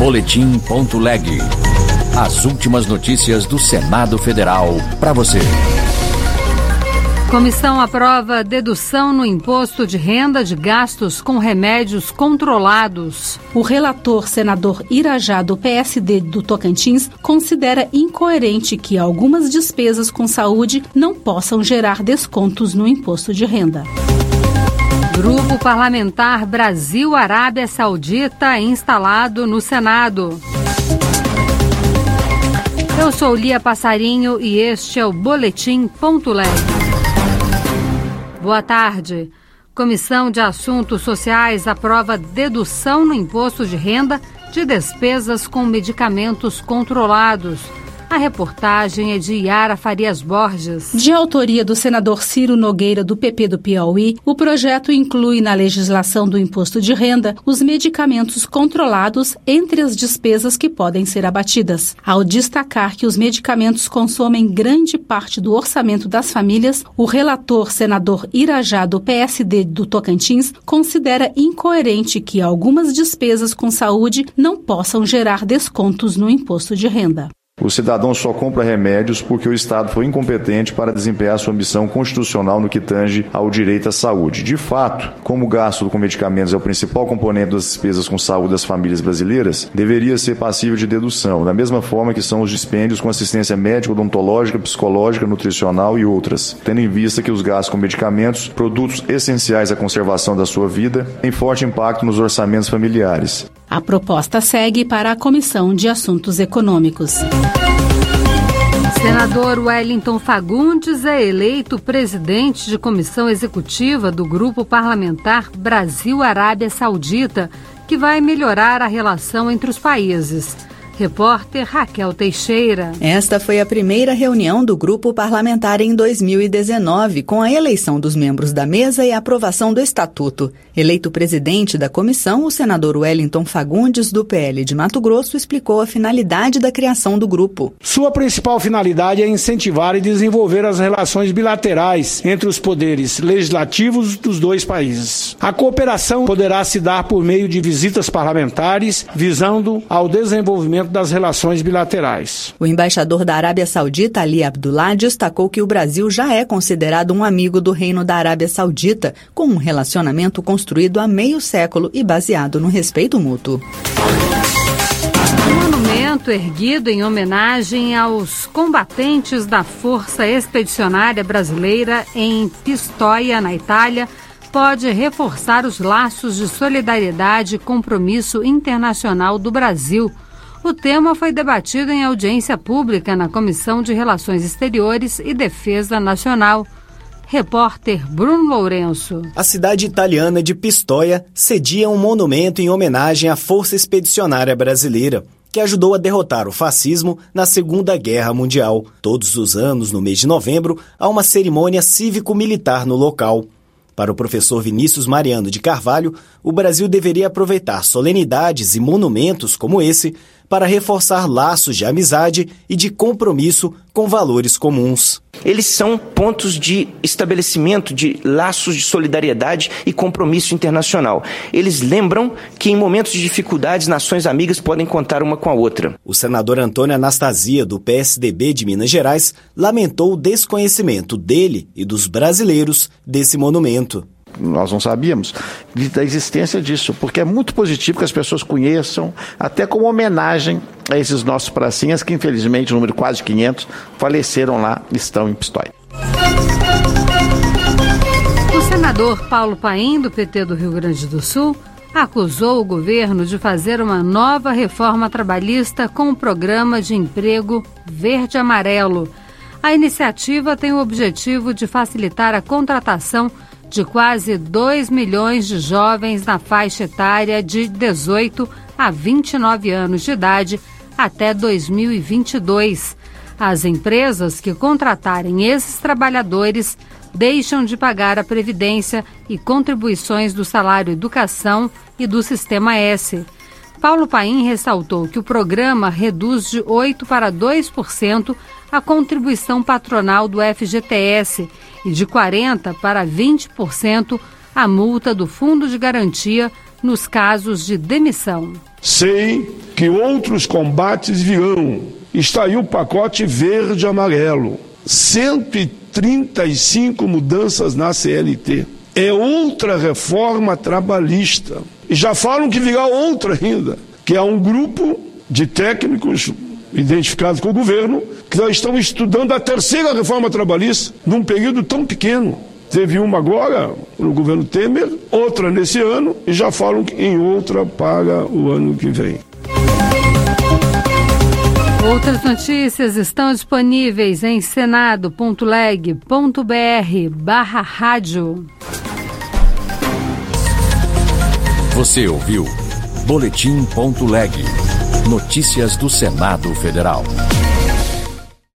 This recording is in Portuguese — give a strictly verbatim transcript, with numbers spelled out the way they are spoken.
boletim ponto leg. As últimas notícias do Senado Federal para você. Comissão aprova dedução no imposto de renda de gastos com remédios controlados. O relator, senador Irajá, do P S D do Tocantins, considera incoerente que algumas despesas com saúde não possam gerar descontos no imposto de renda. Grupo Parlamentar Brasil-Arábia Saudita instalado no Senado. Eu sou Lia Passarinho e este é o boletim ponto leg. Boa tarde. Comissão de Assuntos Sociais aprova dedução no imposto de renda de despesas com medicamentos controlados. A reportagem é de Yara Farias Borges. De autoria do senador Ciro Nogueira, do P P do Piauí, o projeto inclui na legislação do imposto de renda os medicamentos controlados entre as despesas que podem ser abatidas. Ao destacar que os medicamentos consomem grande parte do orçamento das famílias, o relator, senador Irajá, do P S D do Tocantins, considera incoerente que algumas despesas com saúde não possam gerar descontos no imposto de renda. O cidadão só compra remédios porque o Estado foi incompetente para desempenhar sua missão constitucional no que tange ao direito à saúde. De fato, como o gasto com medicamentos é o principal componente das despesas com saúde das famílias brasileiras, deveria ser passível de dedução, da mesma forma que são os dispêndios com assistência médica, odontológica, psicológica, nutricional e outras, tendo em vista que os gastos com medicamentos, produtos essenciais à conservação da sua vida, têm forte impacto nos orçamentos familiares. A proposta segue para a Comissão de Assuntos Econômicos. Senador Wellington Fagundes é eleito presidente de comissão executiva do Grupo Parlamentar Brasil-Arábia Saudita, que vai melhorar a relação entre os países. Repórter Raquel Teixeira. Esta foi a primeira reunião do grupo parlamentar em dois mil e dezenove, com a eleição dos membros da mesa e a aprovação do estatuto. Eleito presidente da comissão, o senador Wellington Fagundes, do P L de Mato Grosso, explicou a finalidade da criação do grupo. Sua principal finalidade é incentivar e desenvolver as relações bilaterais entre os poderes legislativos dos dois países. A cooperação poderá se dar por meio de visitas parlamentares, visando ao desenvolvimento das relações bilaterais. O embaixador da Arábia Saudita, Ali Abdullah, destacou que o Brasil já é considerado um amigo do Reino da Arábia Saudita, com um relacionamento construído há meio século e baseado no respeito mútuo. Um monumento erguido em homenagem aos combatentes da Força Expedicionária Brasileira em Pistoia, na Itália, pode reforçar os laços de solidariedade e compromisso internacional do Brasil. O tema foi debatido em audiência pública na Comissão de Relações Exteriores e Defesa Nacional. Repórter Bruno Lourenço. A cidade italiana de Pistoia cedia um monumento em homenagem à Força Expedicionária Brasileira, que ajudou a derrotar o fascismo na Segunda Guerra Mundial. Todos os anos, no mês de novembro, há uma cerimônia cívico-militar no local. Para o professor Vinícius Mariano de Carvalho, o Brasil deveria aproveitar solenidades e monumentos como esse para reforçar laços de amizade e de compromisso com valores comuns. Eles são pontos de estabelecimento de laços de solidariedade e compromisso internacional. Eles lembram que em momentos de dificuldades, nações amigas podem contar uma com a outra. O senador Antônio Anastasia, do P S D B de Minas Gerais, lamentou o desconhecimento dele e dos brasileiros desse monumento. Nós não sabíamos da existência disso, porque é muito positivo que as pessoas conheçam, até como homenagem a esses nossos pracinhas, que infelizmente, o número quase quinhentos, faleceram lá, estão em Pistoia. O senador Paulo Paim, do P T do Rio Grande do Sul, acusou o governo de fazer uma nova reforma trabalhista com o programa de emprego verde-amarelo. A iniciativa tem o objetivo de facilitar a contratação de quase dois milhões de jovens na faixa etária de dezoito a vinte e nove anos de idade até dois mil e vinte e dois. As empresas que contratarem esses trabalhadores deixam de pagar a previdência e contribuições do salário educação e do Sistema S. Paulo Paim ressaltou que o programa reduz de oito para dois por cento a contribuição patronal do F G T S e de quarenta para vinte por cento a multa do Fundo de Garantia nos casos de demissão. Sei que outros combates virão. Está aí o pacote verde-amarelo. cento e trinta e cinco mudanças na C L T. É outra reforma trabalhista. E já falam que virá outra ainda, que é um grupo de técnicos identificados com o governo, que já estão estudando a terceira reforma trabalhista num período tão pequeno. Teve uma agora, no governo Temer, outra nesse ano, e já falam em outra para o ano que vem. Outras notícias estão disponíveis em senado.leg.br barra rádio. Você ouviu Boletim.leg. Notícias do Senado Federal.